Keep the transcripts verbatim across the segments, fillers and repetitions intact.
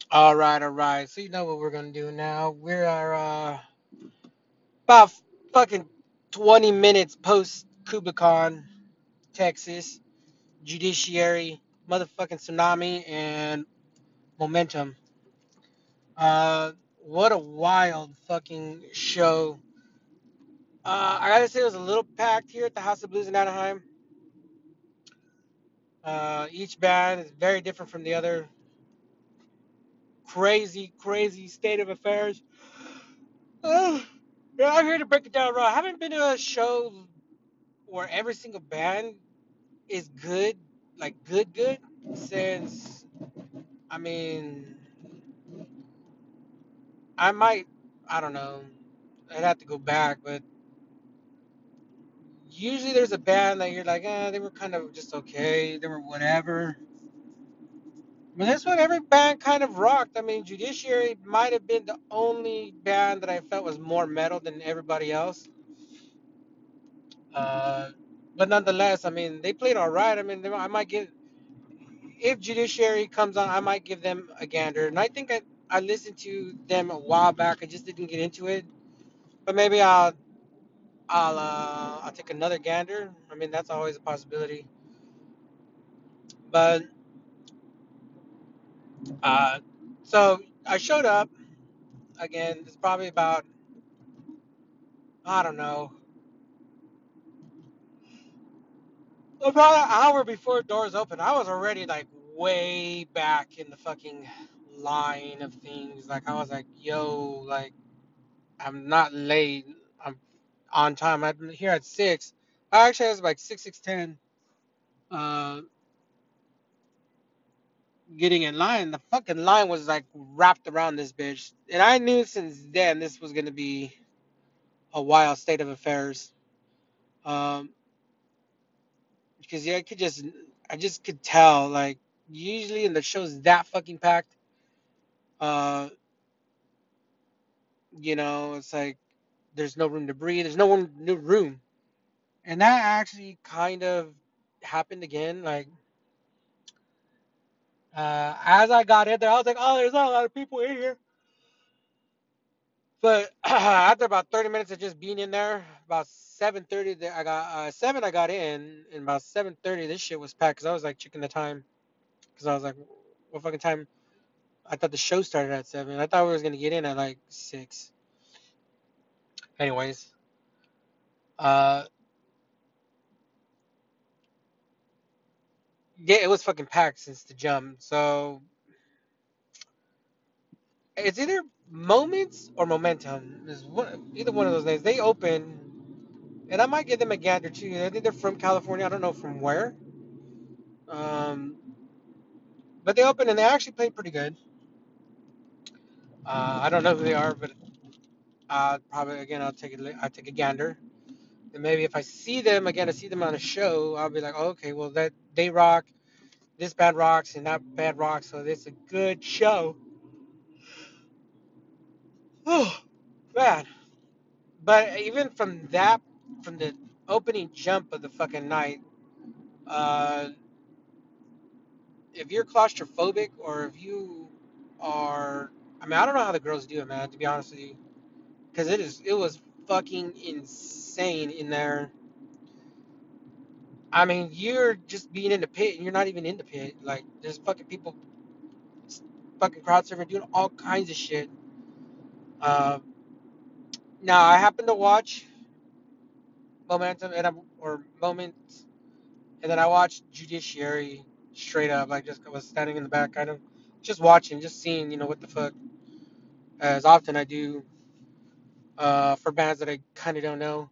All right, all right. So you know what we're gonna do now. We are uh, about fucking twenty minutes post Kubicon, Texas, Judiciary, motherfucking tsunami, and momentum. Uh, what a wild fucking show. Uh, I gotta say it was a little packed here at the House of Blues in Anaheim. Uh, each band is very different from the other. Crazy, crazy state of affairs. Uh, yeah, I'm here to break it down raw. I haven't been to a show where every single band is good, like good, good, since I mean, I might, I don't know, I'd have to go back, but usually there's a band that you're like, eh, they were kind of just okay, they were whatever. But this one, every band kind of rocked. I mean, Judiciary might have been the only band that I felt was more metal than everybody else. Uh, but nonetheless, I mean, they played all right. I mean, they, I might get if Judiciary comes on, I might give them a gander. And I think I, I listened to them a while back. I just didn't get into it. But maybe I'll I'll uh, I'll take another gander. I mean, that's always a possibility. But uh, so I showed up again. It's probably about I don't know about an hour before doors open. I was already like way back in the fucking line of things. Like I was like, yo, like I'm not late. I'm on time. I'm here at six. I actually was like six six ten. Uh, getting in line. The fucking line was like wrapped around this bitch, and I knew since then this was gonna be a wild state of affairs. Um, because yeah, I could just, I just could tell. Like usually in the shows that fucking packed, uh, you know, it's like there's no room to breathe. There's no one, no room, and that actually kind of happened again. Like Uh, as I got in there, I was like, oh, there's not a lot of people in here. But after about thirty minutes of just being in there, about seven thirty, I got uh, seven. I got in, and about seven thirty, this shit was packed because I was like checking the time because I was like, what fucking time? I thought the show started at seven. I thought we was gonna get in at like six. Anyways, uh, yeah, it was fucking packed since the jump. So it's either moments or momentum. Is one, either one of those names. They open. And I might give them a gander too. I think they're from California. I don't know from where. Um, but they opened and they actually played pretty good. Uh, I don't know who they are, but uh, probably again I'll take a I'll take a gander. And maybe if I see them again, I see them on a show, I'll be like, oh, okay, well that they rock. This band rocks and that band rocks, so it's a good show. Oh man! But even from that, from the opening jump of the fucking night, uh, if you're claustrophobic or if you are, I mean, I don't know how the girls do it, man. To be honest with you, because it is, it was fucking insane in there. I mean, you're just being in the pit and you're not even in the pit. Like, there's fucking people, fucking crowd surfing, doing all kinds of shit. Uh, now I happened to watch Momentum and I'm, or Moments, and then I watched Judiciary straight up. Like, just I was standing in the back, kind of just watching, just seeing, you know, what the fuck. As often I do uh, for bands that I kind of don't know.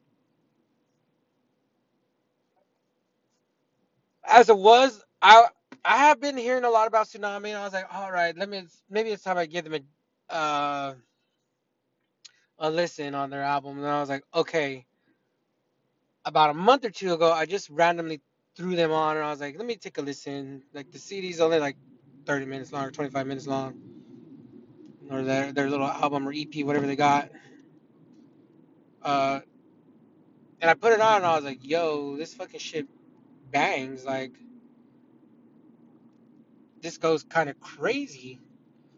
As it was, I I have been hearing a lot about Tsunami, and I was like, all right, let me maybe it's time I give them a uh, a listen on their album. And I was like, okay. About a month or two ago, I just randomly threw them on, and I was like, let me take a listen. Like the C D's only like thirty minutes long or twenty-five minutes long, or their their little album or E P, whatever they got. Uh, and I put it on, and I was like, yo, this fucking shit bangs. Like this goes kind of crazy.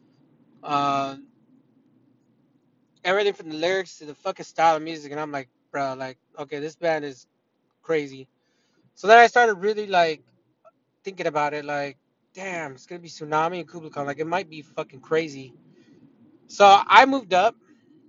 Uh, Everything from the lyrics to the fucking style of music, and I'm like, bro, like, okay, this band is crazy. So then I started really like thinking about it, like, damn, it's gonna be Tsunami and Kublai Khan, like, it might be fucking crazy. So I moved up,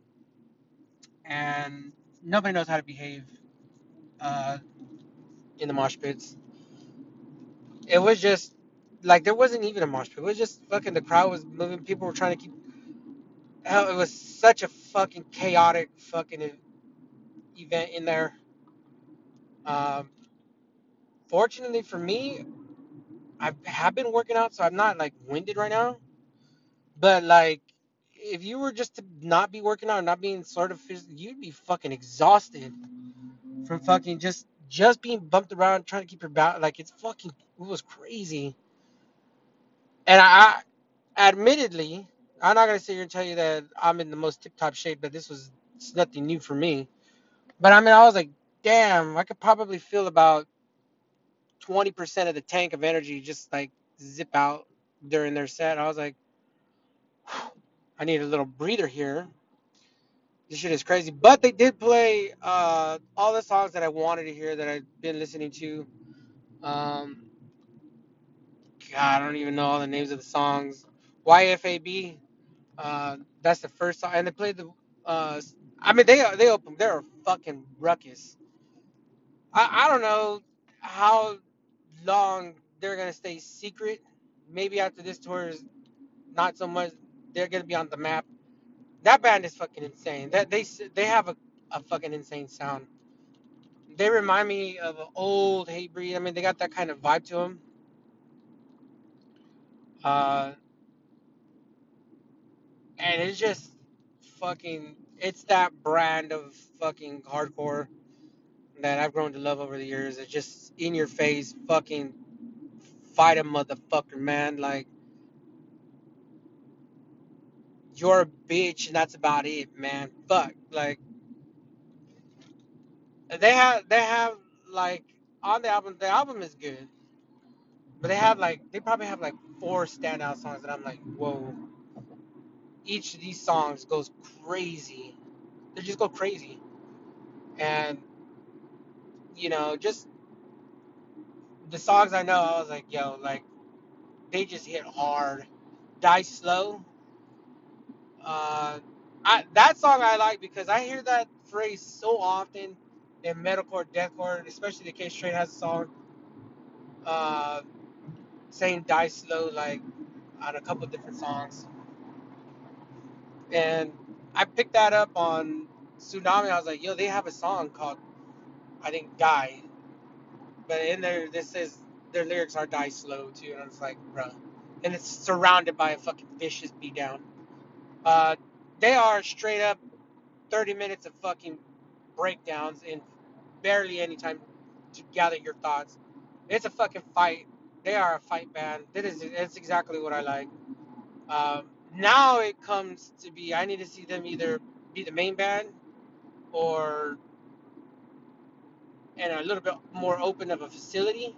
and nobody knows how to behave uh, in the mosh pits. It was just like there wasn't even a mosh pit. It was just fucking the crowd was moving. People were trying to keep. Hell, it was such a fucking chaotic fucking e- event in there. Um, Fortunately for me, I have been working out, so I'm not like winded right now. But like, if you were just to not be working out, not being sort of phys- you'd be fucking exhausted from fucking just just being bumped around trying to keep your balance. Like it's fucking it was crazy. And I, I admittedly, I'm not gonna sit here and tell you that I'm in the most tip top shape, but this was it's nothing new for me. But I mean, I was like, damn, I could probably feel about twenty percent of the tank of energy just like zip out during their set. I was like, I need a little breather here. This shit is crazy. But they did play uh, all the songs that I wanted to hear that I've been listening to. Um, God, I don't even know all the names of the songs. Y F A B, uh, that's the first song, and they played the. Uh, I mean, they they open. They're a fucking ruckus. I I don't know how long they're gonna stay secret. Maybe after this tour is not so much. They're gonna be on the map. That band is fucking insane. That they they have a, a fucking insane sound. They remind me of an old Hatebreed. I mean, they got that kind of vibe to them. Uh, and it's just fucking. It's that brand of fucking hardcore that I've grown to love over the years. It's just in your face, fucking fight a motherfucker, man. Like you're a bitch, and that's about it, man. Fuck, like they have, they have like on the album. The album is good, but they have like they probably have like four standout songs that I'm like, whoa. Each of these songs goes crazy. They just go crazy, and you know, just the songs I know, I was like, yo, like they just hit hard. Die Slow. Uh, I, that song I like because I hear that phrase so often in metalcore, deathcore, especially the Case Train has a song uh, saying "Die Slow" like on a couple different songs, and I picked that up on Tsunami. I was like, yo, they have a song called I think "Die," but in there this says their lyrics are "Die Slow" too, and I was like, bruh, and it's surrounded by a fucking vicious beatdown. Uh, they are straight up thirty minutes of fucking breakdowns in barely any time to gather your thoughts. It's a fucking fight. They are a fight band. That is, it's exactly what I like. Um, Now it comes to be, I need to see them either be the main band or in a little bit more open of a facility.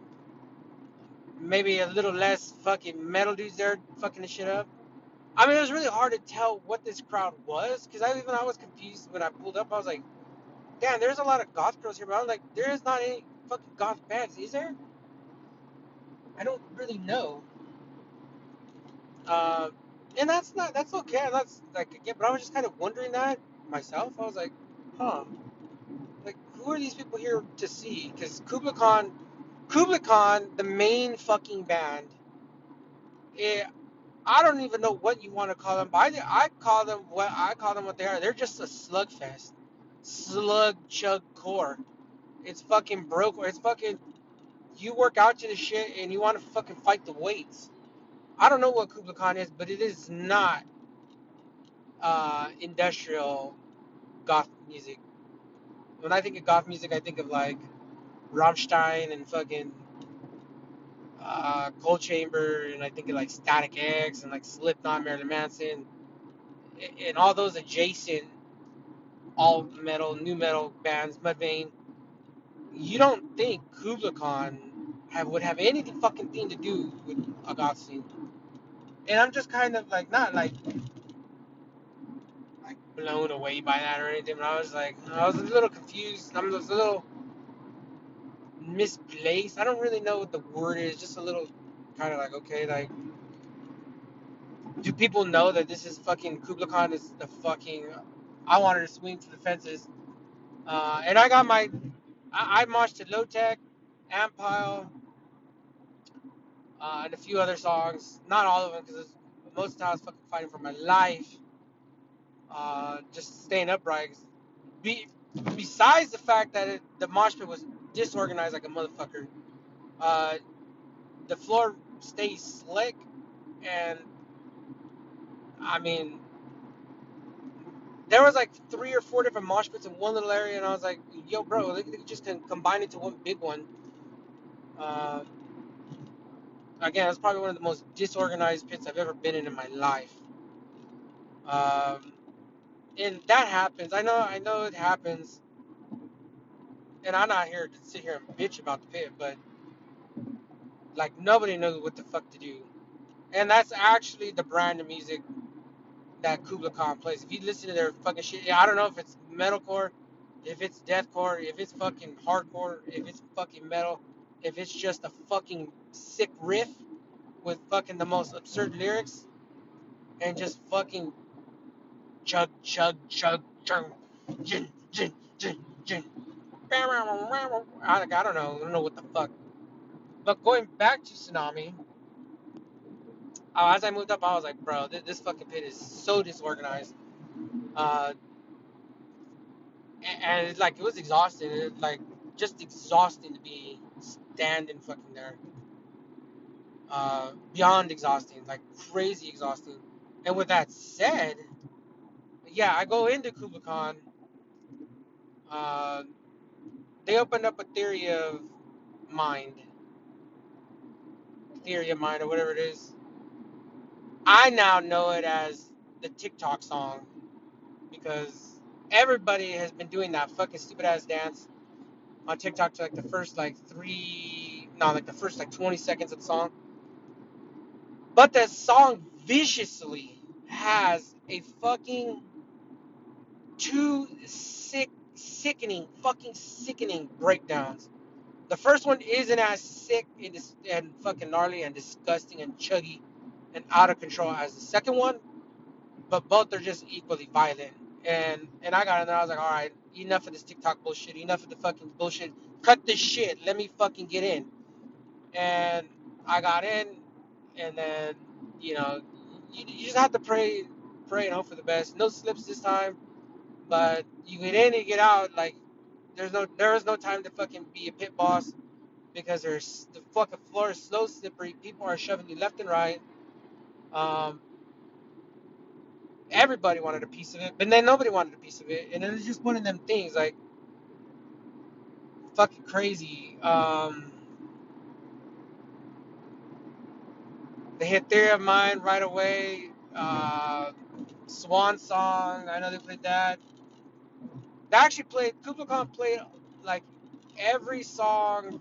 Maybe a little less fucking metal dudes there fucking the shit up. I mean, it was really hard to tell what this crowd was because I even I was confused when I pulled up. I was like, damn, there's a lot of goth girls here, but I was like, there is not any fucking goth bands, is there? I don't really know. Uh, and that's not that's okay. That's like again, but I was just kind of wondering that myself. I was like, huh, like who are these people here to see? Because Kublai Khan, Kublai Khan, the main fucking band. It, I don't even know what you want to call them, but I, I call them what I call them what they are. They're just a slugfest, slug chug core. It's fucking broke. It's fucking you work out to the shit and you want to fucking fight the weights. I don't know what Kublai Khan is, but it is not uh, industrial goth music. When I think of goth music, I think of like Rammstein and fucking uh, Cold Chamber, and I think of like Static X and like Slipknot, Marilyn Manson, and all those adjacent all metal, new metal bands, Mudvayne. You don't think Kublai Khan have, would have anything fucking thing to do with a goth scene? And I'm just kind of like not like like blown away by that or anything, but I was like I was a little confused. I'm just a little misplaced. I don't really know what the word is. Just a little kind of like okay, like do people know that this is fucking Kubla Khan is the fucking I wanted to swing for the fences. Uh, and I got my I, I marched to Low Tech, Ampile, uh, and a few other songs. Not all of them because most of the time I was fucking fighting for my life. Uh, just staying upright. Be, besides the fact that it, the mosh pit was disorganized like a motherfucker, uh, the floor stays slick, and I mean, there was like three or four different mosh pits in one little area, and I was like, "Yo, bro, they, they just can combine into one big one." Uh, again, it's probably one of the most disorganized pits I've ever been in in my life. Um, and that happens. I know, I know it happens, and I'm not here to sit here and bitch about the pit, but like nobody knows what the fuck to do. And that's actually the brand of music that Kubla Khan plays. If you listen to their fucking shit, I don't know if it's metalcore, if it's deathcore, if it's fucking hardcore, if it's fucking metal, if it's just a fucking sick riff with fucking the most absurd lyrics and just fucking chug chug chug chug jin jin jin jin. I, like, I don't know. I don't know what the fuck. But going back to Tsunami, uh, as I moved up, I was like, bro, this, this fucking pit is so disorganized. Uh, and, and it's like it was exhausting. It, like just exhausting to be standing fucking there. Uh, beyond exhausting, like crazy exhausting. And with that said, yeah, I go into Kubla Khan. Uh, they opened up a theory of mind, theory of mind, or whatever it is. I now know it as the TikTok song because everybody has been doing that fucking stupid ass dance on TikTok to like the first like three, no, like the first like twenty seconds of the song. But that song viciously has a fucking two sick, sickening, fucking sickening breakdowns. The first one isn't as sick and, and fucking gnarly and disgusting and chuggy and out of control as the second one, but both are just equally violent. And and I got in there. I was like, all right, enough of this TikTok bullshit. Enough of the fucking bullshit. Cut this shit. Let me fucking get in. And I got in, and then you know, you, you just have to pray, pray and hope for the best. No slips this time, but you get in and get out. Like there's no there is no time to fucking be a pit boss because there's the fucking floor is so slippery. People are shoving you left and right. Um, everybody wanted a piece of it, but then nobody wanted a piece of it, and it was just one of them things like fucking crazy. Um, they hit Theory of Mind right away. Uh, Swan Song, I know they played that. They actually played Kubla Khan played like every song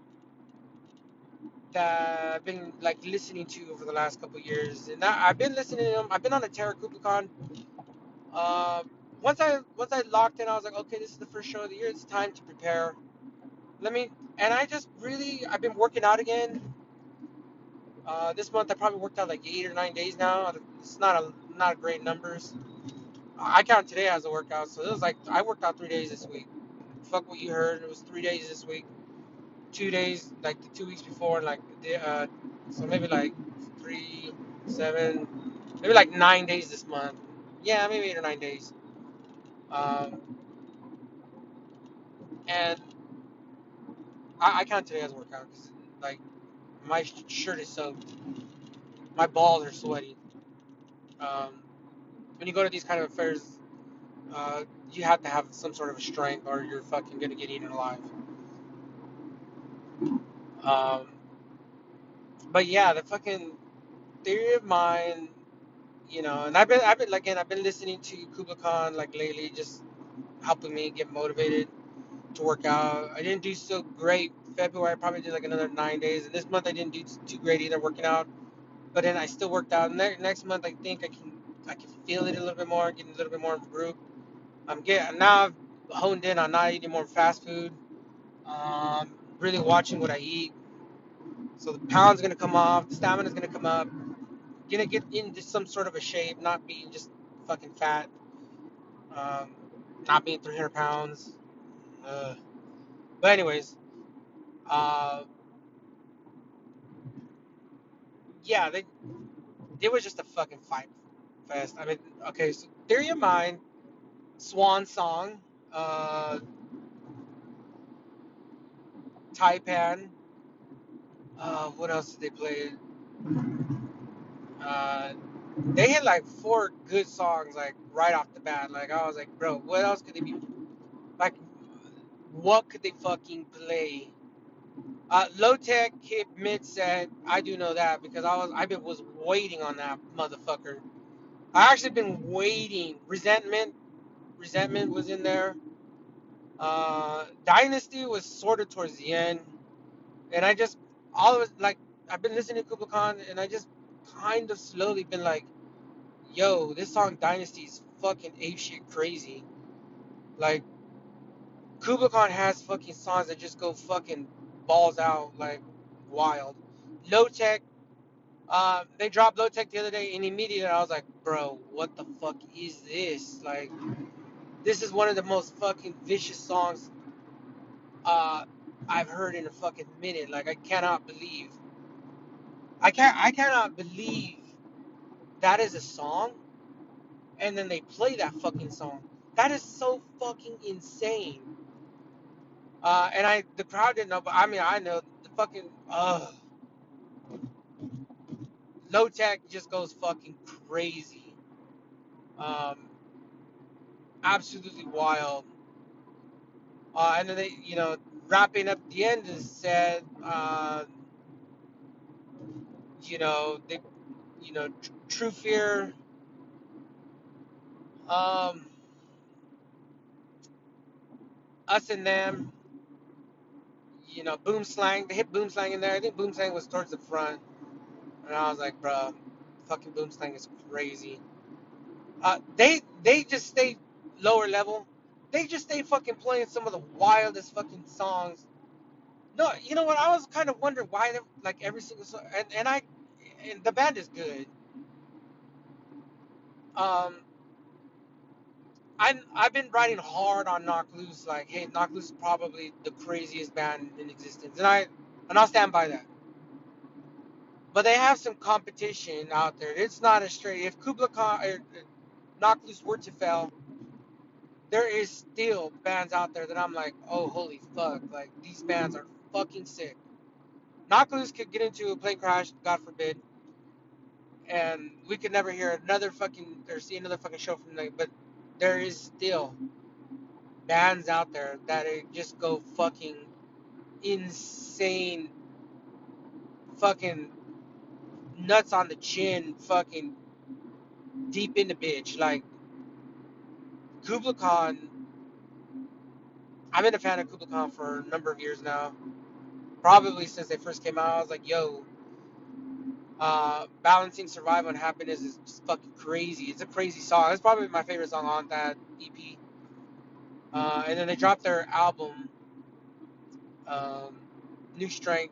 that I've been like listening to over the last couple of years, and I, I've been listening to them. I've been on a Terra Kubla Khan. Uh, once I once I locked in, I was like, okay, this is the first show of the year. It's time to prepare. Let me, and I just really, I've been working out again. Uh, this month I probably worked out like eight or nine days now. It's not a not a great numbers. I count today as a workout, so it was like I worked out three days this week. Fuck what you heard. It was three days this week. Two days like the two weeks before, like uh, so maybe like three, seven, maybe like nine days this month. Yeah, maybe eight or nine days. Um, and I, I count today as a workout because like my shirt is soaked, my balls are sweaty. Um, when you go to these kind of affairs, uh, you have to have some sort of a strength, or you're fucking gonna get eaten alive. Um, but yeah, the fucking theory of mind, you know, and I've been, I've been, like, again, I've been listening to Kubla Khan like lately, just helping me get motivated to work out. I didn't do so great February. I probably did like another nine days, and this month I didn't do too great either working out. but then I still worked out. Ne- next month, I think I can I can feel it a little bit more, getting a little bit more of a group. I'm getting now I've honed in on not eating more fast food. Um, really watching what I eat. So the pound's gonna come off, the stamina's gonna come up. Gonna get into some sort of a shape, not being just fucking fat. Um, not being three hundred pounds. Uh, but anyways, uh, yeah, they it was just a fucking fight fest. I mean, okay, so Theory of Mind, Swan Song, uh, Taipan. Uh, what else did they play? Uh, they had like four good songs like right off the bat. Like I was like, bro, what else could they be like? What could they fucking play? Uh, Low Tech hit mid set. I do know that because I was I been was waiting on that motherfucker. I actually been waiting. Resentment, Resentment was in there. Uh, Dynasty was sort of towards the end, and I just all of it like I've been listening to Kublai Khan, and I just kind of slowly been like, yo, this song Dynasty is fucking ape shit crazy. Like Kublai Khan has fucking songs that just go fucking balls out like wild. Low Tech, uh, they dropped Low Tech the other day, and immediately I was like, bro, what the fuck is this? Like, this is one of the most fucking vicious songs uh, I've heard in a fucking minute. Like, I cannot believe, I can't, I cannot believe that is a song, and then they play that fucking song. That is so fucking insane. Uh, and I, the crowd didn't know, but I mean, I know the fucking, uh, Low Tech just goes fucking crazy. Um, absolutely wild. Uh, and then they, you know, wrapping up the end is said, uh, you know, they, you know, tr- True Fear, um, Us and Them, you know, Boom Slang. They hit Boom Slang in there. I think Boom Slang was towards the front, and I was like, bro, fucking Boom Slang is crazy. Uh, they they just stay lower level. They just stay fucking playing some of the wildest fucking songs. No, you know what? I was kind of wondering why, they, like every single song, and, and I, and the band is good. Um, I I've been writing hard on Knock Loose. Like, hey, Knock Loose is probably the craziest band in existence, and I and I'll stand by that. But they have some competition out there. It's not a straight. If Kubla Khan or Knock Loose were to fail, there is still bands out there that I'm like, oh holy fuck, like these bands are fucking sick. Knock Loose could get into a plane crash, God forbid, and we could never hear another fucking or see another fucking show from them. But there is still bands out there that just go fucking insane, fucking nuts on the chin, fucking deep in the bitch. Like Kubla Khan, I've been a fan of Kubla Khan for a number of years now. Probably since they first came out, I was like, yo, uh, balancing survival and happiness is just fucking crazy. It's a crazy song. It's probably my favorite song on that E P. Uh, and then they dropped their album, um, New Strength,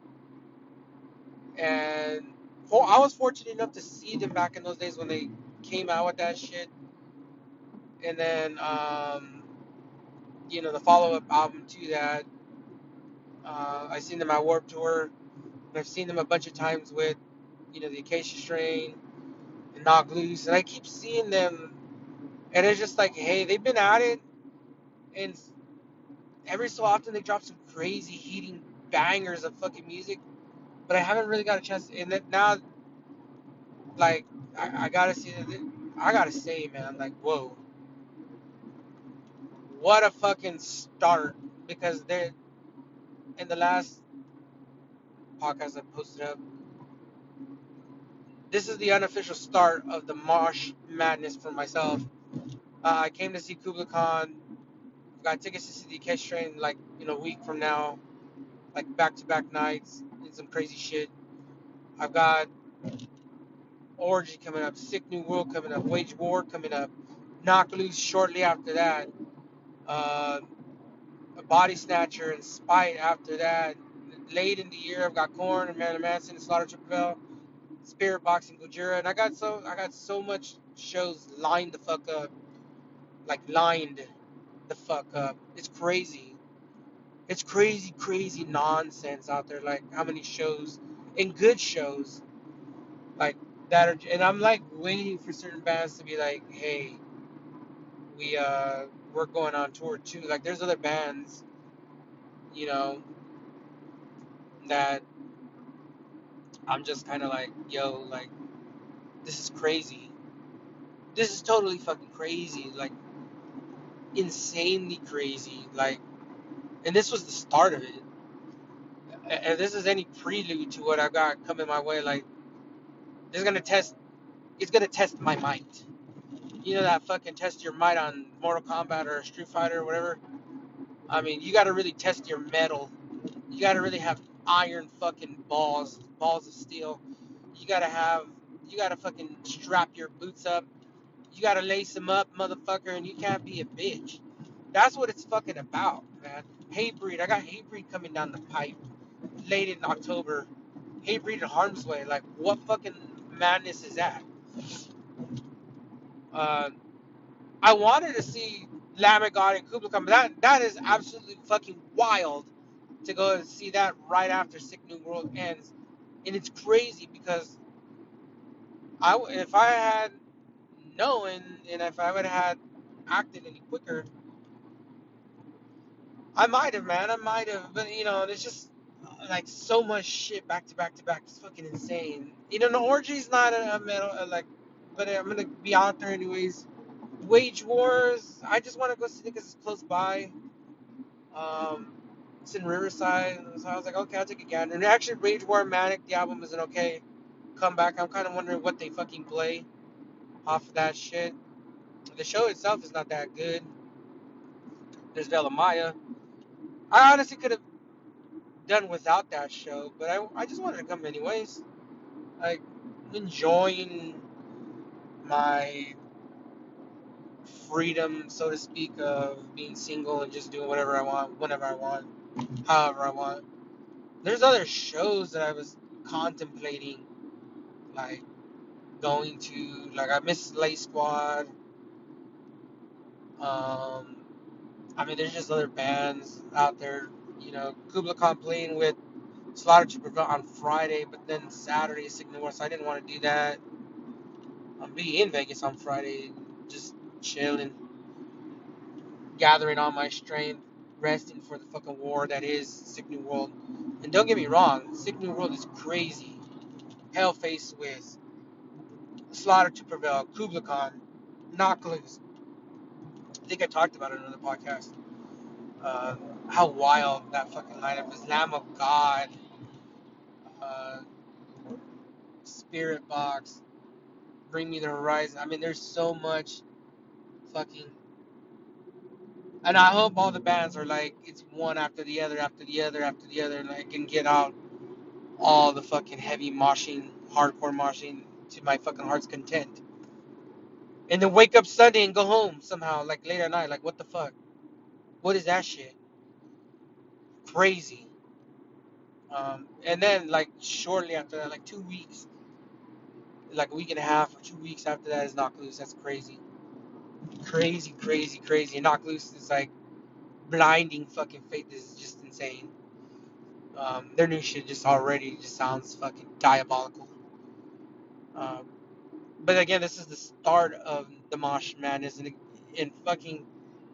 and for, I was fortunate enough to see them back in those days when they came out with that shit. And then, um, you know, the follow-up album to that, uh, I seen them at Warped Tour, and I've seen them a bunch of times with, you know, the Acacia Strain and Knock Loose, and I keep seeing them, and it's just like, hey, they've been at it, and every so often they drop some crazy heating bangers of fucking music, but I haven't really got a chance. And that now, like, I, I gotta see that. I gotta say, man, like, whoa, what a fucking start! Because they're in the last podcast I posted up. This is the unofficial start of the Marsh Madness for myself. Uh, I came to see Kubla Khan. Got tickets to see the Acacia Strain like you know a week from now, like back to back nights and some crazy shit. I've got Orgy coming up, Sick New World coming up, Wage War coming up, Knock Loose shortly after that, uh, Body Snatcher and Spite after that. Late in the year, I've got Korn and Marilyn Manson and Slaughter to Prevail, Spirit Box and Gojira, and I got so I got so much shows lined the fuck up, like lined the fuck up. It's crazy. It's crazy, crazy nonsense out there. Like how many shows and good shows like that are, and I'm like waiting for certain bands to be like, hey, we uh we're going on tour too. Like there's other bands, you know, that I'm just kind of like, yo, like this is crazy. This is totally fucking crazy. Like insanely crazy. Like, and this was the start of it. And this is any prelude to what I've got coming my way. Like, this is gonna test. It's gonna test my might. You know that fucking test your might on Mortal Kombat or Street Fighter or whatever. I mean, you got to really test your metal. You got to really have iron fucking balls, balls of steel. You got to have, you got to fucking strap your boots up. You got to lace them up, motherfucker, and you can't be a bitch. That's what it's fucking about, man. Hatebreed. I got Hatebreed coming down the pipe late in October. Hatebreed and Harm's Way. Like, what fucking madness is that? Uh, I wanted to see Lamb of God and Kubla Khan, but that, that is absolutely fucking wild to go and see that right after Sick New World ends. And it's crazy because I, if I had known and if I would have had acted any quicker, I might have, man. I might have. But, you know, there's just like so much shit back to back to back. It's fucking insane. You know, the orgy's not a, a metal, uh, like, but I'm going to be out there anyways. Wage Wars, I just want to go see it because it's close by. Um, it's in Riverside, so I was like, okay, I'll take a gander. And actually, Rage War Manic, the album is an okay comeback. I'm kind of wondering what they fucking play off of that shit. The show itself is not that good. There's Vela Maya. I honestly could have done without that show, but I, I just wanted to come anyways. Like, enjoying my freedom, so to speak, of being single and just doing whatever I want, whenever I want, however I want. There's other shows that I was contemplating, like going to. Like I miss Slay Squad. Um, I mean, there's just other bands out there. You know, Kubla Khan playing with Slaughter to Prevail on Friday, but then Saturday is Signal War, so I didn't want to do that. I'm be in Vegas on Friday, just chilling, gathering all my strength, resting for the fucking war that is Sick New World. And don't get me wrong, Sick New World is crazy. Hellface with Slaughter to Prevail, Kubla Khan, Knock Loose. I think I talked about it in another podcast. Uh, how wild that fucking lineup is. Lamb of God, uh, Spirit Box, Bring Me the Horizon. I mean, there's so much fucking. And I hope all the bands are like, it's one after the other, after the other, after the other, and I can get out all the fucking heavy moshing, hardcore moshing to my fucking heart's content. And then wake up Sunday and go home somehow, like late at night. Like, what the fuck? What is that shit? Crazy. Um, and then, like, shortly after that, like two weeks, like a week and a half or two weeks after that is Knock Loose. That's crazy. Crazy, crazy, crazy. And Knock Loose is like blinding fucking faith. This is just insane. Um, their new shit just already just sounds fucking diabolical. Um, but again, this is the start of the Mosh Madness, and, and fucking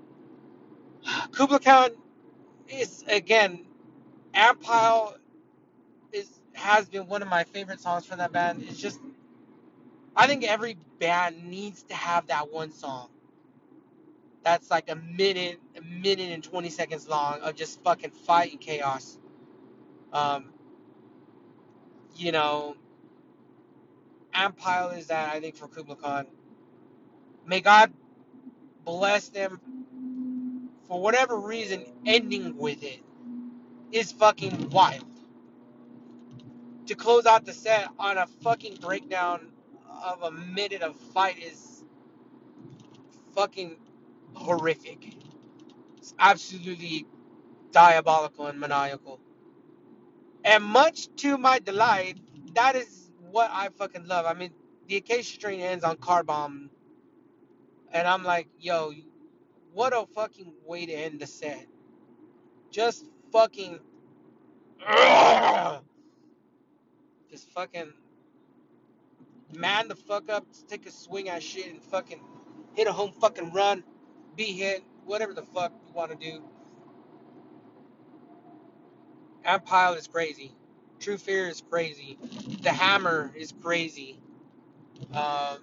Kubla Khan is again, Ampile is has been one of my favorite songs from that band. It's just, I think every band needs to have that one song that's like a minute, a minute and twenty seconds long of just fucking fight and chaos. Um, you know, Ampile is that, I think, for Kubla Khan. May God bless them. For whatever reason, ending with it is fucking wild. To close out the set on a fucking breakdown of a minute of fight is fucking horrific. It's absolutely diabolical and maniacal. And much to my delight, that is what I fucking love. I mean, the Acacia Strain ends on Car Bomb, and I'm like, yo, what a fucking way to end the set. Just fucking, ugh, just fucking man the fuck up, take a swing at shit and fucking hit a home fucking run, be hit, whatever the fuck you want to do. Empire is crazy. True Fear is crazy. The Hammer is crazy. Um,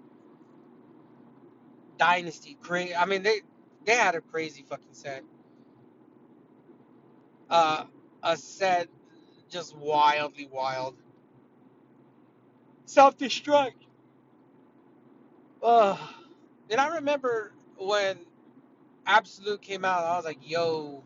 Dynasty, crazy. I mean, they they had a crazy fucking set. Uh, a set just wildly wild. Self destruct. Uh, and I remember when Absolute came out, I was like, yo,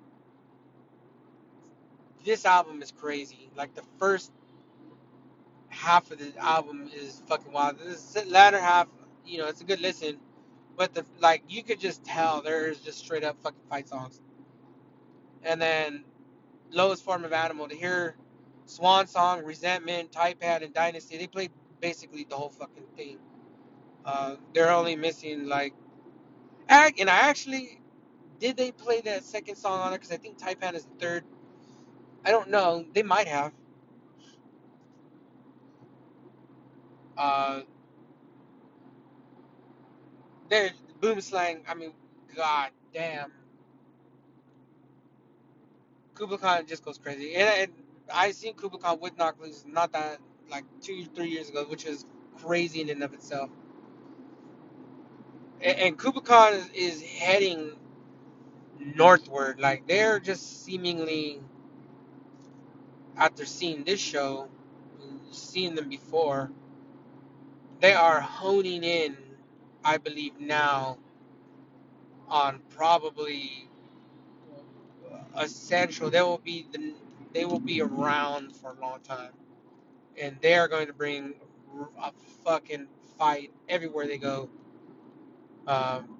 this album is crazy. Like the first half of the album is fucking wild. This latter half, you know, it's a good listen, but the like you could just tell there's just straight up fucking fight songs. And then Lowest Form of Animal to hear Swan Song, Resentment, Type Pad, and Dynasty, they played basically the whole fucking thing. Uh, they're only missing like, and I actually did they play that second song on it because I think Type Pad is the third. I don't know. They might have. Uh, There's Boom Slang. I mean, god damn, Kublai Khan just goes crazy. And, and I seen Kublai Khan with Knock Loose not that like two three years ago, which was crazy in and of itself. And, and Kublai Khan is, is heading northward. Like they're just seemingly after seeing this show, seeing them before, they are honing in. I believe now on probably essential. They will be the they will be around for a long time, and they are going to bring a fucking fight everywhere they go. Um,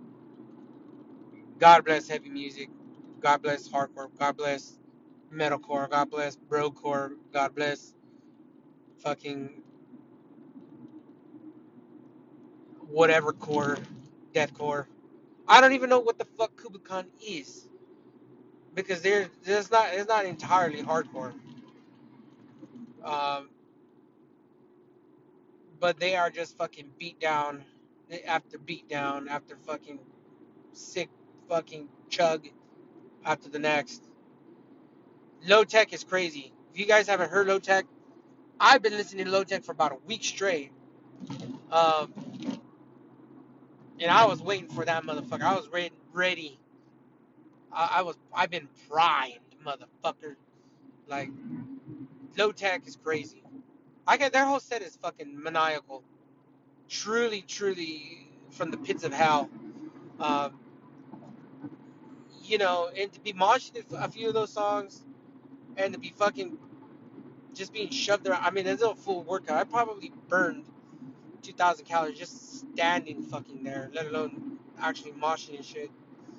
God bless heavy music. God bless hardcore. God bless metalcore. God bless brocore. God bless fucking whatever core, deathcore. I don't even know what the fuck Kublai Khan is because they're it's not it's not entirely hardcore. Um, but they are just fucking beat down after beat down after fucking sick fucking chug after the next. Low Tech is crazy. If you guys haven't heard Low Tech, I've been listening to Low Tech for about a week straight. Um, and I was waiting for that motherfucker. I was ready. ready. I, I was. I've been primed, motherfucker. Like Low Tech is crazy. I get their whole set is fucking maniacal. Truly, truly from the pits of hell. Um, you know, and to be moshing a few of those songs and to be fucking just being shoved around. I mean, it's a full workout. I probably burned two thousand calories just standing fucking there, let alone actually moshing and shit.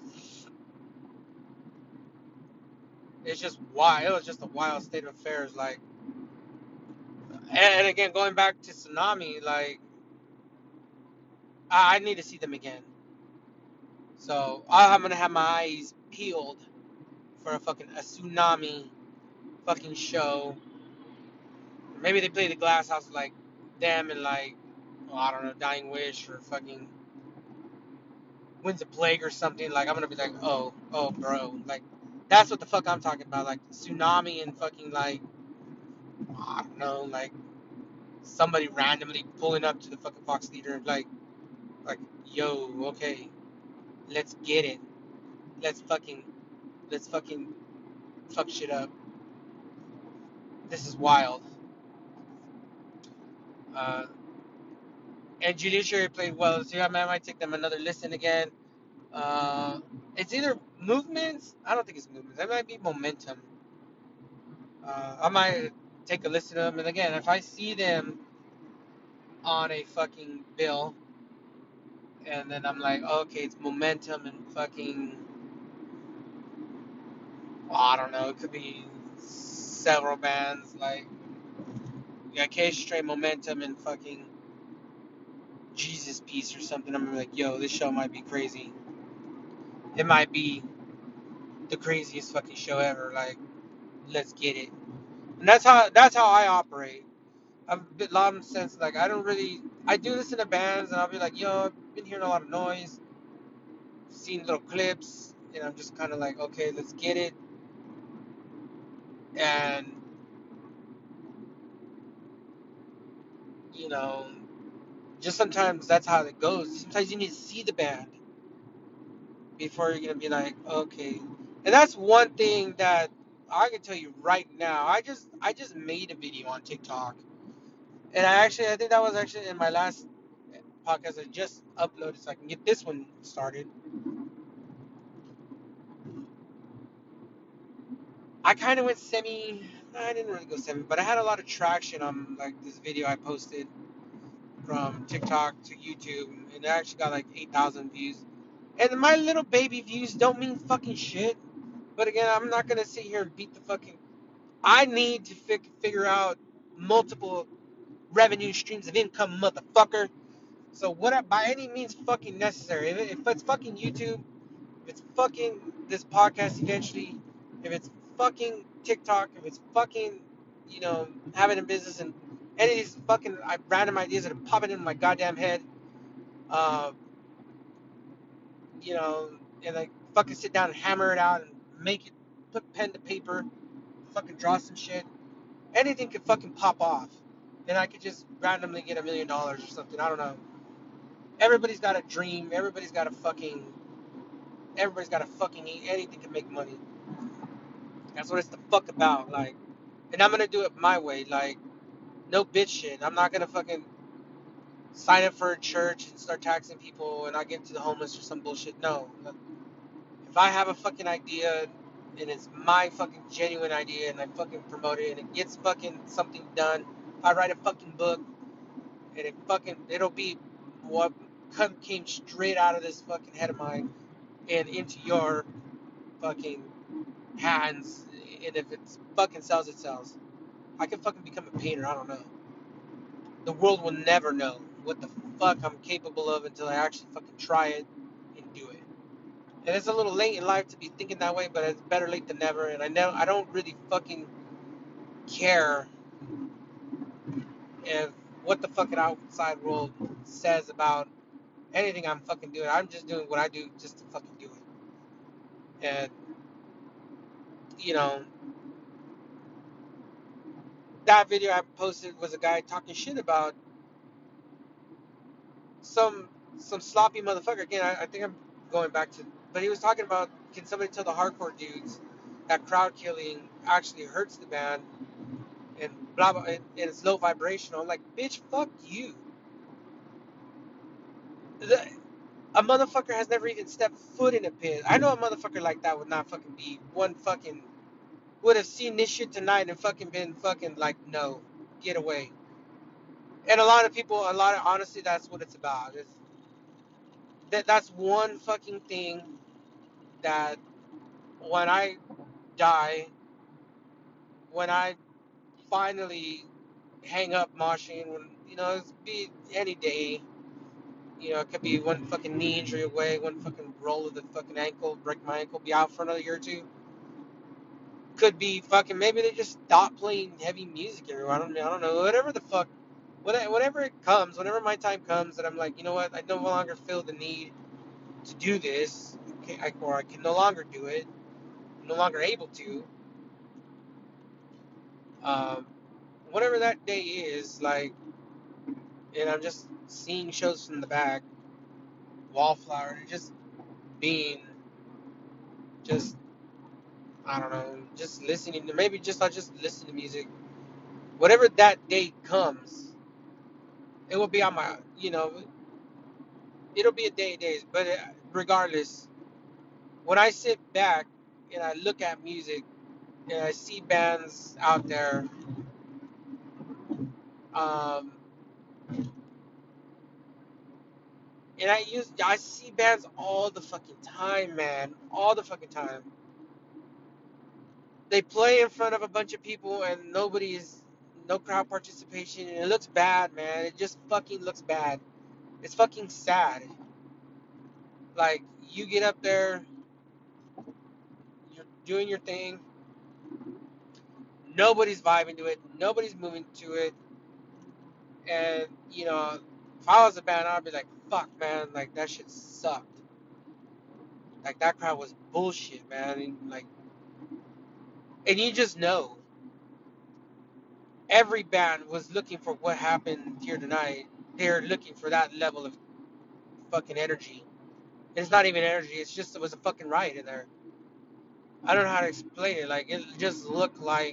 It's just wild. It was just a wild state of affairs. Like, and again, going back to Tsunami, like, I, I need to see them again. So I'm gonna have my eyes peeled for a fucking a Tsunami fucking show. Maybe they play the Glass House like them and like, oh, I don't know, Dying Wish or fucking Winds of Plague or something. Like I'm gonna be like, oh, oh, bro, like that's what the fuck I'm talking about. Like Tsunami and fucking like, I don't know, like somebody randomly pulling up to the fucking Fox Theater, like, like, yo, okay, let's get it. Let's fucking, let's fucking fuck shit up. This is wild. Uh, and Judiciary played well, so yeah, man, I might take them another listen again. Uh, it's either movements. I don't think it's movements. It might be momentum. Uh, I might take a listen to them, and again, if I see them on a fucking bill, and then I'm like, okay, it's Momentum and fucking, well, I don't know, it could be several bands like yeah, K Straight, Momentum, and fucking Jesus Piece or something. I'm like, yo, this show might be crazy. It might be the craziest fucking show ever. Like, let's get it. And that's how that's how I operate. I've a bit long since like I don't really I do listen to bands and I'll be like, yo, I've been hearing a lot of noise, seen little clips, and I'm just kind of like, okay, let's get it. And you know, just sometimes that's how it goes. Sometimes you need to see the band before you're gonna be like, okay. And that's one thing that I can tell you right now. I just I just made a video on TikTok, and I actually I think that was actually in my last podcast I just uploaded, so I can get this one started. I kind of went semi. I didn't really go semi, but I had a lot of traction on like this video I posted from TikTok to YouTube, and it actually got like eight thousand views. And my little baby views don't mean fucking shit. But again, I'm not gonna sit here and beat the fucking. I need to fi- figure out multiple revenue streams of income, motherfucker. So what, by any means fucking necessary. If, it, if it's fucking YouTube, if it's fucking this podcast eventually, if it's fucking TikTok, if it's fucking, you know, having a business and any of these fucking random ideas that are popping in my goddamn head, uh, you know, and like fucking sit down and hammer it out and make it, put pen to paper, fucking draw some shit. Anything could fucking pop off, and I could just randomly get a million dollars or something. I don't know. Everybody's got a dream. Everybody's got a fucking. Everybody's got a fucking eat. Anything can make money. That's what it's the fuck about. Like, and I'm gonna do it my way. Like, no bitch shit. I'm not gonna fucking sign up for a church and start taxing people and I give to the homeless or some bullshit. No. If I have a fucking idea and it's my fucking genuine idea and I fucking promote it and it gets fucking something done, if I write a fucking book and it fucking it'll be what came straight out of this fucking head of mine and into your fucking hands. And if it fucking sells, it sells. I can fucking become a painter. I don't know. The world will never know what the fuck I'm capable of until I actually fucking try it and do it. And it's a little late in life to be thinking that way, but it's better late than never. And I know I don't really fucking care if what the fucking outside world says about anything I'm fucking doing. I'm just doing what I do just to fucking do it. And you know, that video I posted was a guy talking shit about some some sloppy motherfucker. Again, I, I think I'm going back to, but he was talking about can somebody tell the hardcore dudes that crowd killing actually hurts the band and blah blah, and, and it's low vibrational. I'm like, bitch, fuck you. The, a motherfucker has never even stepped foot in a pit. I know a motherfucker like that would not fucking be one fucking would have seen this shit tonight and fucking been fucking like, no, get away. And a lot of people, a lot of honestly, that's what it's about. It's, that that's one fucking thing that when I die, when I finally hang up moshing, when you know, it's be any day. You know, it could be one fucking knee injury away, one fucking roll of the fucking ankle, break my ankle, be out for another year or two. Could be fucking maybe they just stop playing heavy music everywhere. I don't I don't know. Whatever the fuck, whatever it comes, whenever my time comes, that I'm like, you know what, I no longer feel the need to do this, okay, I, or I can no longer do it, I'm no longer able to. Um, whatever that day is, like, and I'm just seeing shows from the back, Wallflower, and just being, just I don't know, just listening to maybe just I just listen to music. Whatever that day comes, it will be on my, you know, it'll be a day of days. But uh, regardless, when I sit back and I look at music and I see bands out there, um, And I use I see bands all the fucking time, man, all the fucking time. They play in front of a bunch of people and nobody's no crowd participation, and it looks bad, man. It just fucking looks bad. It's fucking sad. Like, you get up there, you're doing your thing, nobody's vibing to it, nobody's moving to it, and you know, if I was a band, I'd be like, fuck, man, like that shit sucked. Like that crowd was bullshit, man. And, like, and you just know every band was looking for what happened here tonight. They're looking for that level of fucking energy. It's not even energy. It's just it was a fucking riot in there. I don't know how to explain it. Like it just looked like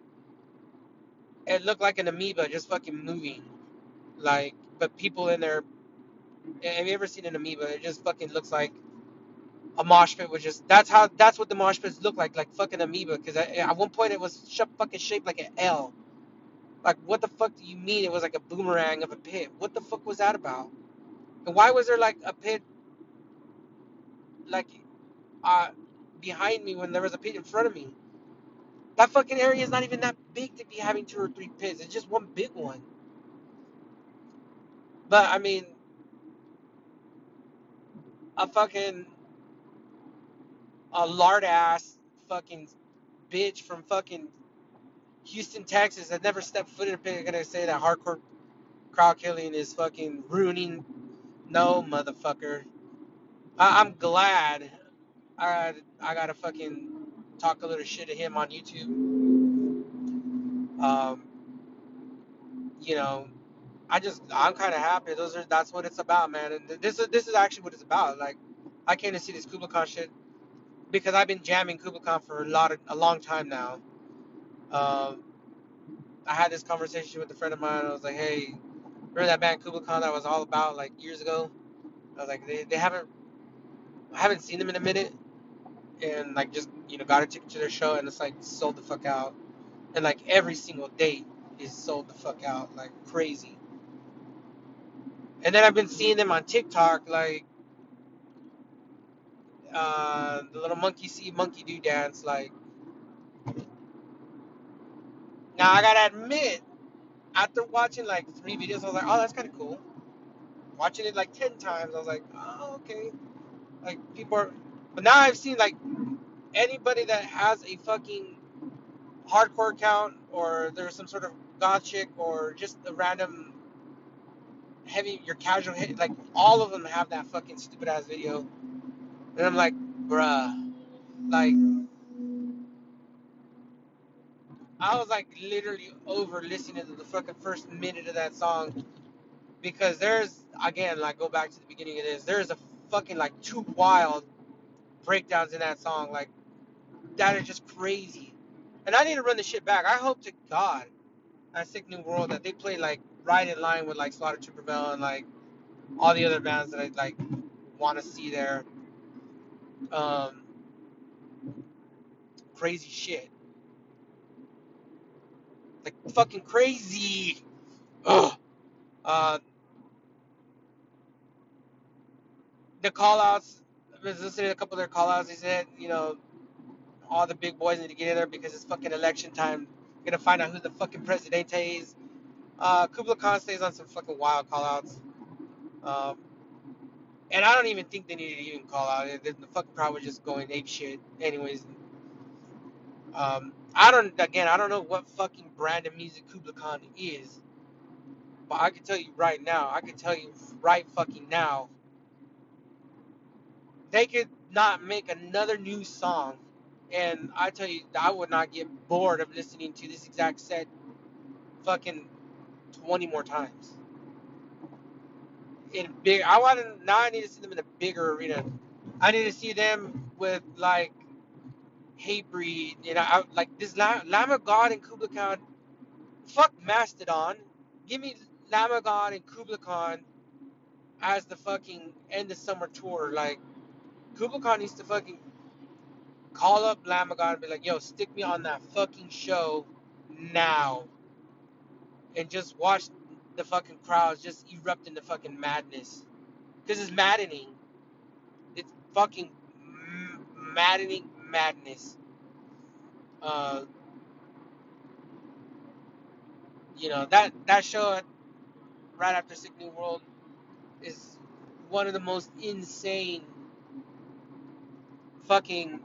it looked like an amoeba just fucking moving. Like, but people in there. Have you ever seen an amoeba? It just fucking looks like a mosh pit was just. That's how. That's what the mosh pits look like. Like fucking amoeba. Because at one point it was sh- fucking shaped like an L. Like what the fuck do you mean? It was like a boomerang of a pit. What the fuck was that about? And why was there like a pit like uh behind me when there was a pit in front of me? That fucking area is not even that big to be having two or three pits. It's just one big one. But I mean, a fucking a lard ass fucking bitch from fucking Houston, Texas that never stepped foot in a pit gonna say that hardcore crowd killing is fucking ruining. No, motherfucker. I, I'm glad I I gotta fucking talk a little shit to him on YouTube. Um, you know, I just I'm kind of happy. Those are that's what it's about, man. And this is this is actually what it's about. Like, I came to see this Kubla Khan shit because I've been jamming Kubla Khan for a lot of a long time now. Um, I had this conversation with a friend of mine. I was like, hey, remember that band Kubla Khan that I was all about like years ago? I was like, they, they haven't I haven't seen them in a minute, and like just you know got a ticket to their show, and it's like sold the fuck out, and like every single date is sold the fuck out like crazy. And then I've been seeing them on TikTok, like uh, the little monkey see, monkey do dance. Like, now I gotta admit, after watching like three videos, I was like, oh, that's kind of cool. Watching it like ten times, I was like, oh, okay. Like, people are, but now I've seen like anybody that has a fucking hardcore account, or there's some sort of goth chick, or just a random heavy, your casual hit, like all of them have that fucking stupid ass video. And I'm like, bruh, like, I was like literally over listening to the fucking first minute of that song, because there's again, like, go back to the beginning of this, there's a fucking like two wild breakdowns in that song, like that are just crazy. And I need to run the shit back. I hope to God at Sick New World that they play like right in line with like Slaughter to Prevail and like all the other bands that I like want to see there. Um, crazy shit, like fucking crazy. Ugh. Uh, the call outs. I was listening to a couple of their call outs. They said, you know, all the big boys need to get in there because it's fucking election time. We're gonna find out who the fucking presidente is. Uh, Kubla Khan stays on some fucking wild call outs. Um, and I don't even think they needed to even call out. The, the fucking crowd was just going ape shit. Anyways, um, I don't, again, I don't know what fucking brand of music Kubla Khan is. But I can tell you right now, I can tell you right fucking now, they could not make another new song. And I tell you, I would not get bored of listening to this exact set fucking twenty more times. In big, I want to now. I need to see them in a bigger arena. I need to see them with like Hatebreed, you know, I, like this Lamb of God and Kubla Khan. Fuck Mastodon. Give me Lamb of God and Kubla Khan as the fucking end of summer tour. Like, Kubla Khan needs to fucking call up Lamb of God and be like, yo, stick me on that fucking show now. And just watch the fucking crowds just erupt into fucking madness. because it's maddening. It's fucking maddening madness. Uh, you know that that show right after Sick New World is one of the most insane fucking.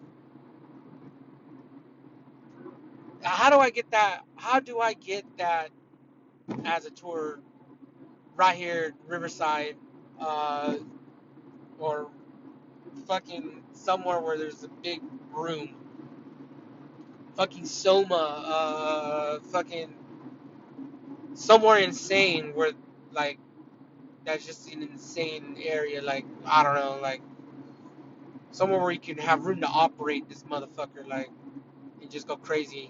How do I get that? How do I get that as a tour right here, Riverside, uh, or fucking somewhere where there's a big room, fucking Soma, uh, fucking somewhere insane where like that's just an insane area, like I don't know, like somewhere where you can have room to operate this motherfucker, like and just go crazy.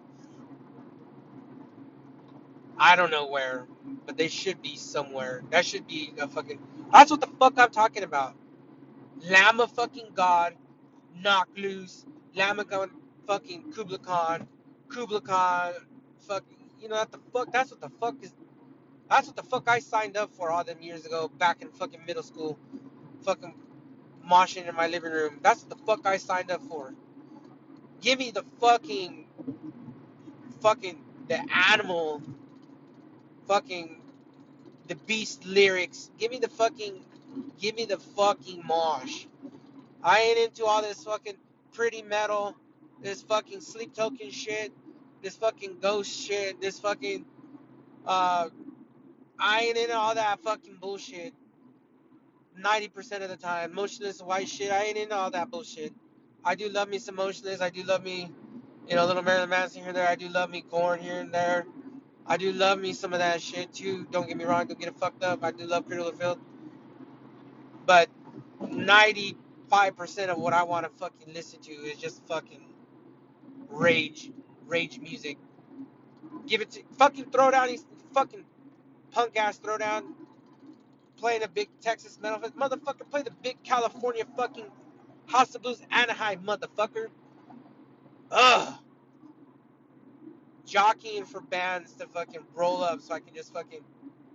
I don't know where, but they should be somewhere. That should be a fucking. That's what the fuck I'm talking about. Lama fucking God, knock loose. Lama God, fucking Kubla Khan, Kubla Khan, fucking. You know what the fuck? That's what the fuck is. That's what the fuck I signed up for all them years ago, back in fucking middle school, fucking moshing in my living room. That's what the fuck I signed up for. Give me the fucking, fucking the animal, fucking the beast lyrics. Give me the fucking, give me the fucking mosh. I ain't into all this fucking pretty metal, this fucking sleep token shit, this fucking ghost shit, this fucking, uh, I ain't into all that fucking bullshit. ninety percent of the time. Motionless white shit, I ain't into all that bullshit. I do love me some Motionless, I do love me, you know, little Marilyn Manson here and there, I do love me Korn here and there. I do love me some of that shit too, don't get me wrong, don't get it fucked up, I do love Cradle of Filth. But ninety-five percent of what I want to fucking listen to is just fucking rage, rage music. Give it to fucking throw down these fucking punk ass throw down, playing a big Texas metal fest. Motherfucker, play the big California fucking House of Blues Anaheim, motherfucker. Ugh. Jockeying for bands to fucking roll up so I can just fucking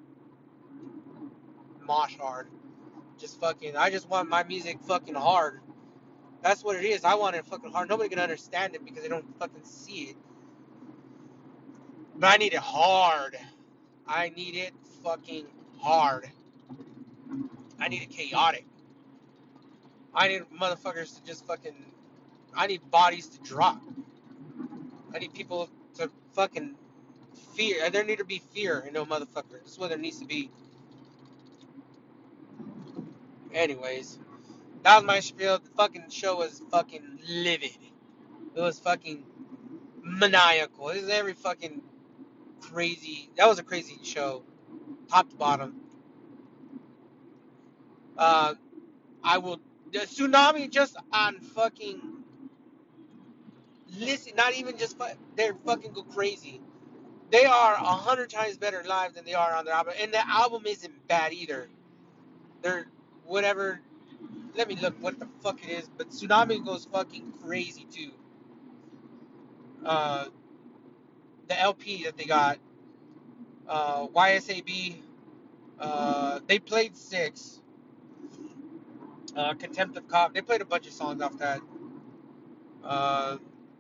mosh hard. Just fucking, I just want my music fucking hard. That's what it is. I want it fucking hard. Nobody can understand it because they don't fucking see it. But I need it hard. I need it fucking hard. I need it chaotic. I need motherfuckers to just fucking. I need bodies to drop. I need people to fucking fear. There need to be fear in no motherfucker. This is what there needs to be. Anyways, that was my spiel. The fucking show was fucking livid. It was fucking maniacal. It was every fucking crazy. That was a crazy show, top to bottom. Uh, I will. The tsunami just on fucking listen. Not even just they're fucking go crazy. They are a hundred times better live than they are on their album, and the album isn't bad either. They're whatever. Let me look what the fuck it is. But Tsunami goes fucking crazy too. Uh, the L P that they got, uh, Y S A B. Uh, they played six. Uh, Contempt of Cop. They played a bunch of songs off that. Uh,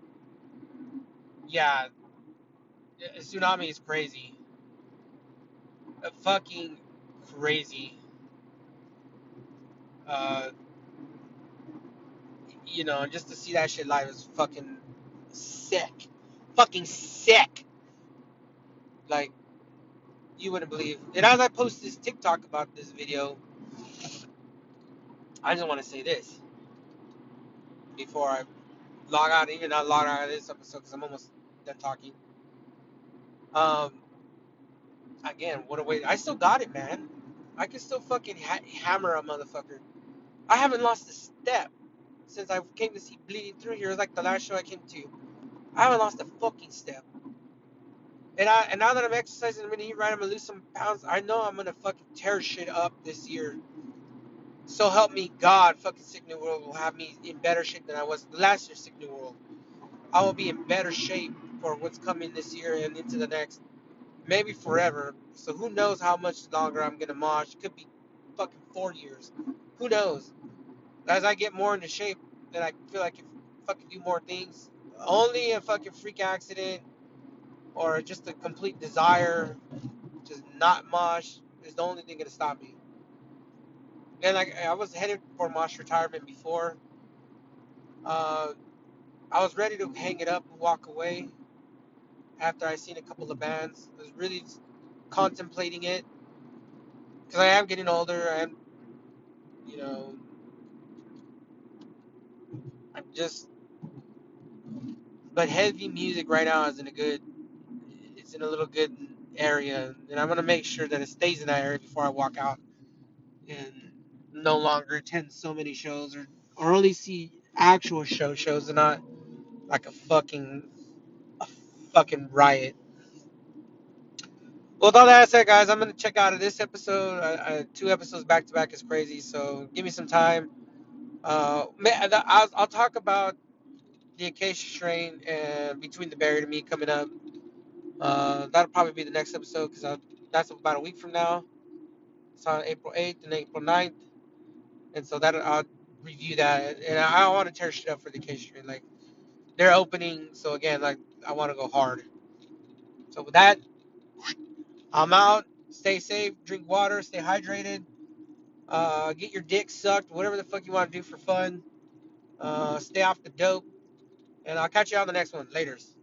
yeah, Tsunami is crazy. Uh, fucking crazy. Uh, you know, just to see that shit live is fucking sick. Fucking sick. Like, you wouldn't believe. And as I post this TikTok about this video, I just want to say this before I log out, even not log out of this episode because I'm almost done talking. Um, again, what a way. I still got it, man. I can still fucking ha- hammer a motherfucker. I haven't lost a step since I came to see Bleeding Through here. It was like the last show I came to. I haven't lost a fucking step. And I and now that I'm exercising, I'm gonna eat right. I'm gonna lose some pounds. I know I'm gonna fucking tear shit up this year. So help me God, fucking Sick New World will have me in better shape than I was last year's Sick New World. I will be in better shape for what's coming this year and into the next, maybe forever. So who knows how much longer I'm gonna mosh? Could be fucking four years. Who knows? As I get more into shape, then I feel like I can fucking do more things. Only a fucking freak accident or just a complete desire to not mosh is the only thing gonna stop me. And like I was headed for mosh retirement before. Uh, I was ready to hang it up and walk away after I seen a couple of bands. I was really contemplating it because I am getting older. I'm, you know, I'm just. But heavy music right now is in a good. It's in a little good area, and I'm gonna make sure that it stays in that area before I walk out and no longer attend so many shows or or only see actual show shows and not like a fucking a fucking riot. Well, with all that said, guys, I'm gonna check out of this episode. I, I, two episodes back to back is crazy, so give me some time. Uh, I'll, I'll talk about the Acacia strain and Between the Buried and Me coming up. Uh, that'll probably be the next episode because that's about a week from now. It's on April eighth and April ninth, and so that I'll review that. And I don't want to tear shit up for the Acacia strain. Like they're opening, so again, like I want to go hard. So with that, I'm out. Stay safe. Drink water. Stay hydrated. Uh, get your dick sucked. Whatever the fuck you want to do for fun. Uh, stay off the dope. And I'll catch you on the next one. Laters.